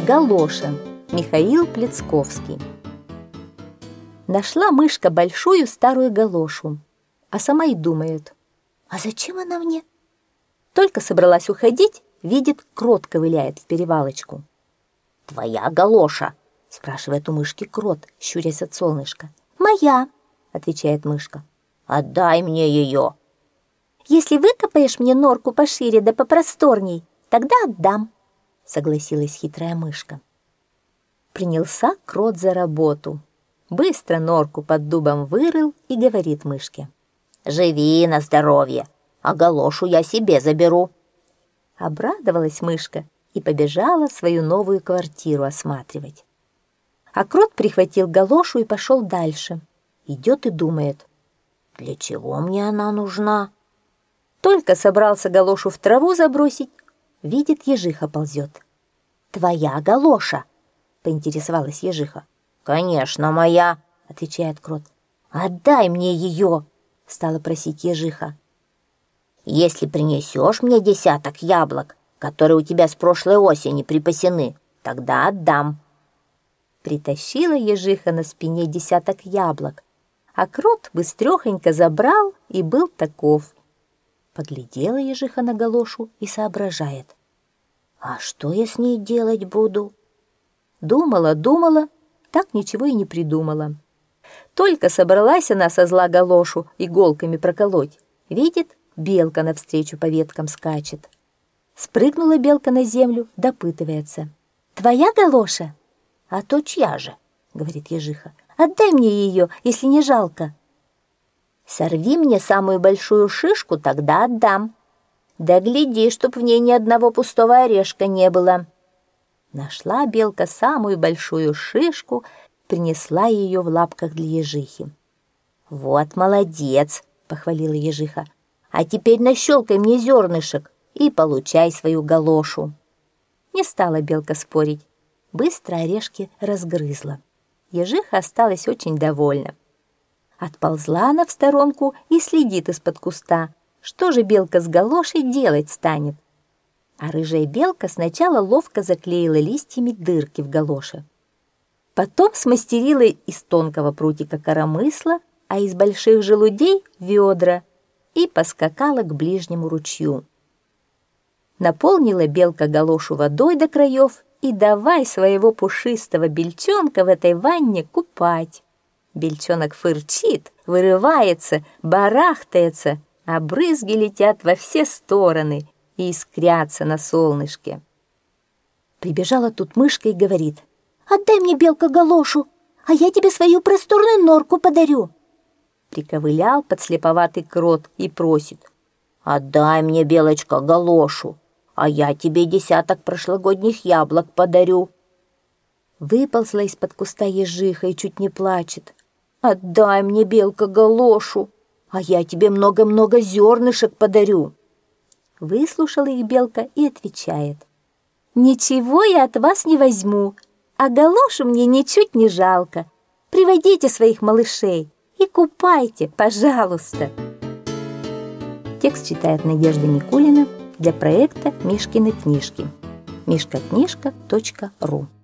Галоша. Михаил Плецковский. Нашла мышка большую старую галошу, а сама и думает: а зачем она мне? Только собралась уходить, видит, крот ковыляет в перевалочку. «Твоя галоша?» — спрашивает у мышки крот, щурясь от солнышка. «Моя», — отвечает мышка. «Отдай мне ее». «Если выкопаешь мне норку пошире да попросторней, тогда отдам», — согласилась хитрая мышка. Принялся крот за работу. Быстро норку под дубом вырыл и говорит мышке: «Живи на здоровье, а галошу я себе заберу». Обрадовалась мышка и побежала свою новую квартиру осматривать. А крот прихватил галошу и пошел дальше. Идет и думает: для чего мне она нужна? Только собрался галошу в траву забросить, видит, ежиха ползет. «Твоя галоша?» — поинтересовалась ежиха. «Конечно, моя», — отвечает крот. «Отдай мне ее», — стала просить ежиха. «Если принесешь мне 10 яблок, которые у тебя с прошлой осени припасены, тогда отдам». Притащила ежиха на спине 10 яблок, а крот быстрехонько забрал и был таков. Поглядела ежиха на галошу и соображает: а что я с ней делать буду? Думала, так ничего и не придумала. Только собралась она со зла галошу иголками проколоть, видит, белка навстречу по веткам скачет. Спрыгнула белка на землю, допытывается: «Твоя галоша?» «А то чья же?» — говорит ежиха. «Отдай мне ее, если не жалко». «Сорви мне самую большую шишку, тогда отдам. Да гляди, чтоб в ней ни одного пустого орешка не было». Нашла белка самую большую шишку, принесла ее в лапках для ежихи. «Вот молодец!» — похвалила ежиха. «А теперь нащелкай мне зернышек и получай свою галошу». Не стала белка спорить, быстро орешки разгрызла. Ежиха осталась очень довольна. Отползла она в сторонку и следит из-под куста, что же белка с галошей делать станет. А рыжая белка сначала ловко заклеила листьями дырки в галоше. Потом смастерила из тонкого прутика коромысла, а из больших желудей — ведра, и поскакала к ближнему ручью. Наполнила белка галошу водой до краев и давай своего пушистого бельчонка в этой ванне купать. Бельчонок фырчит, вырывается, барахтается, а брызги летят во все стороны и искрятся на солнышке. Прибежала тут мышка и говорит: «Отдай мне, белка, галошу, а я тебе свою просторную норку подарю». Приковылял подслеповатый крот и просит: «Отдай мне, белочка, галошу, а я тебе 10 прошлогодних яблок подарю». Выползла из-под куста ежиха и чуть не плачет: «Отдай мне, белка, галошу, а я тебе много-много зернышек подарю». Выслушала их белка и отвечает: «Ничего я от вас не возьму, а галошу мне ничуть не жалко. Приводите своих малышей и купайте, пожалуйста». Текст читает Надежда Никулина для проекта «Мишкины книжки». mishkaknижка.ру